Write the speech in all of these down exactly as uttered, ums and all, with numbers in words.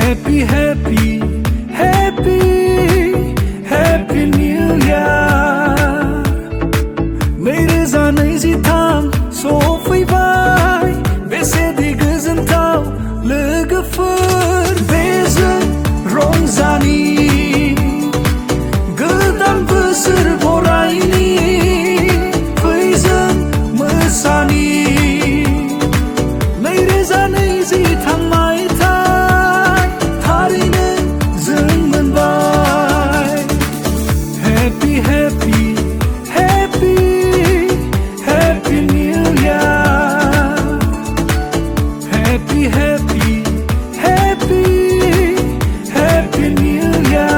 Happy Happy Happy Happy New Year नैरोजा नैजिथाम सफैबाय बेसेदि गोजोनथाव लोगोफोर बेजों रंजानि गोदान बोसोर बरायनि फैजों मोसानि नैरोजा नैजिथाम मायथाइ थारैनो जों मोनबाय Happy Happy Happy Happy New Year Happy Happy Happy Happy New Year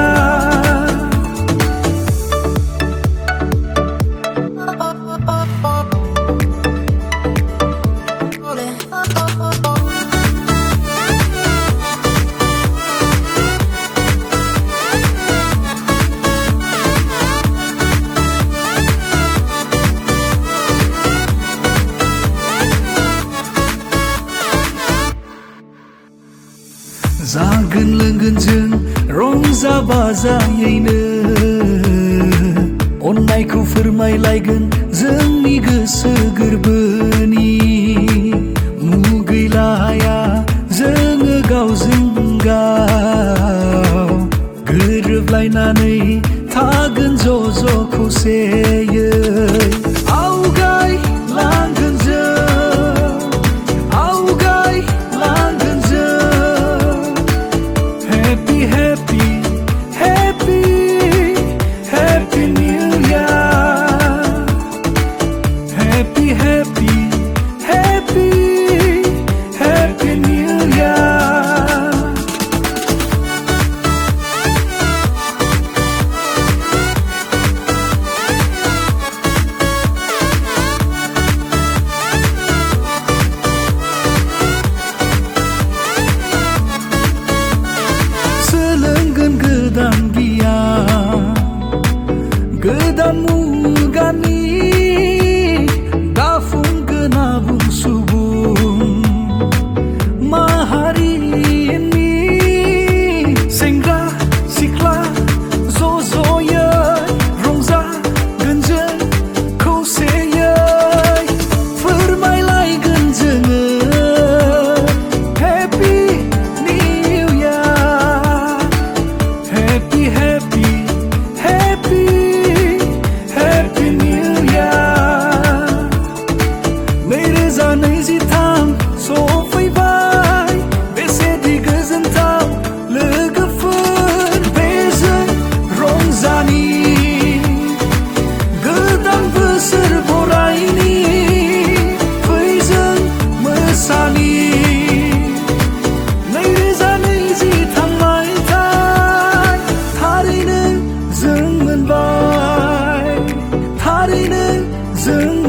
जागोन लोंगोन जों रंजा बाजायैनो अननायखौ फोरमायलायगोन जोंनि गोसो गोरबोनि मुगैलाया जोङो गावजों गाव गोरोबलायनानै थागोन ज' ज' खौसेयै आवगायलांगोन जों आवगायलांगोन जों Happy Happy Happy Happy New Year Happy Happy Happy Happy New Year सोलोंगोन गोदान गियान गोदान मुगानि दाफुंगोन आबुं सुबुं माहारिनि सेंग्रा सिख्ला ज' ज'यै रंजागोन जों खौसेयै फोरमायलायगोन जोङो Happy New Year Happy Happy Happy Happy New Year नैरोजा नैजिथाम सफैबाय बेसेदि गोजोनथाव लोगोफोर बेजों रंजानि गोदान बोसोर बरायनि फैजों मोसानि नैरोजा नैजिथाम मायथाइ थारैनो जों मोनबाय थारैनो जों